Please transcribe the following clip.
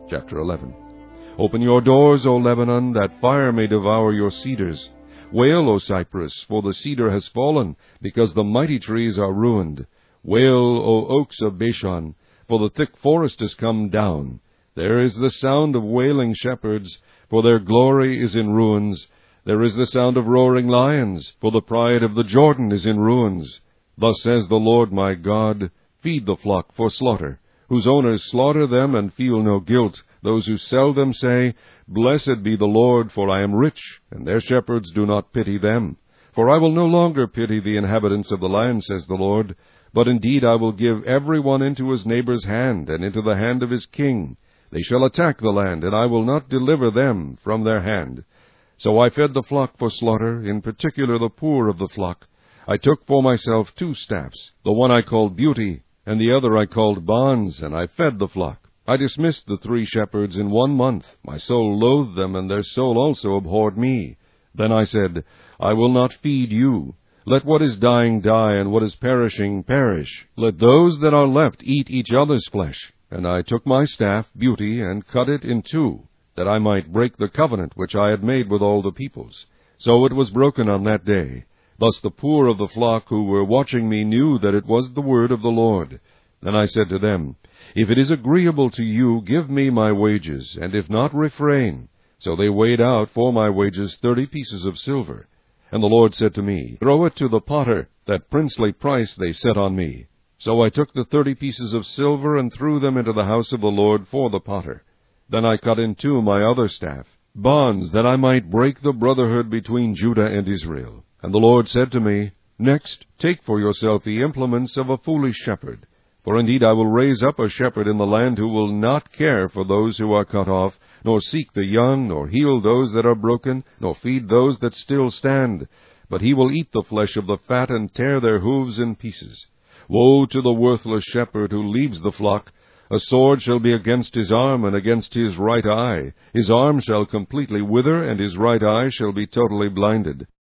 Chapter 11. Open your doors, O Lebanon, that fire may devour your cedars. Wail, O Cypress, for the cedar has fallen, because the mighty trees are ruined. Wail, O oaks of Bashan, for the thick forest is come down. There is the sound of wailing shepherds, for their glory is in ruins. There is the sound of roaring lions, for the pride of the Jordan is in ruins. Thus says the Lord my God, feed the flock for slaughter, whose owners slaughter them and feel no guilt. Those who sell them say, Blessed be the Lord, for I am rich, and their shepherds do not pity them. For I will no longer pity the inhabitants of the land, says the Lord, but indeed I will give every one into his neighbor's hand, and into the hand of his king. They shall attack the land, and I will not deliver them from their hand. So I fed the flock for slaughter, in particular the poor of the flock. I took for myself 2 staffs, the one I called Beauty, and the other I called Bonds, and I fed the flock. I dismissed the 3 shepherds in 1 month. My soul loathed them, and their soul also abhorred me. Then I said, I will not feed you. Let what is dying die, and what is perishing perish. Let those that are left eat each other's flesh. And I took my staff, Beauty, and cut it in 2, that I might break the covenant which I had made with all the peoples. So it was broken on that day. Thus the poor of the flock who were watching me knew that it was the word of the Lord. Then I said to them, If it is agreeable to you, give me my wages, and if not, refrain. So they weighed out for my wages 30 pieces of silver. And the Lord said to me, Throw it to the potter, that princely price they set on me. So I took the 30 pieces of silver, and threw them into the house of the Lord for the potter. Then I cut in 2 my other staff, Bonds, that I might break the brotherhood between Judah and Israel. And the Lord said to me, Next, take for yourself the implements of a foolish shepherd. For indeed I will raise up a shepherd in the land who will not care for those who are cut off, nor seek the young, nor heal those that are broken, nor feed those that still stand. But he will eat the flesh of the fat, and tear their hooves in pieces. Woe to the worthless shepherd who leaves the flock! A sword shall be against his arm, and against his right eye. His arm shall completely wither, and his right eye shall be totally blinded.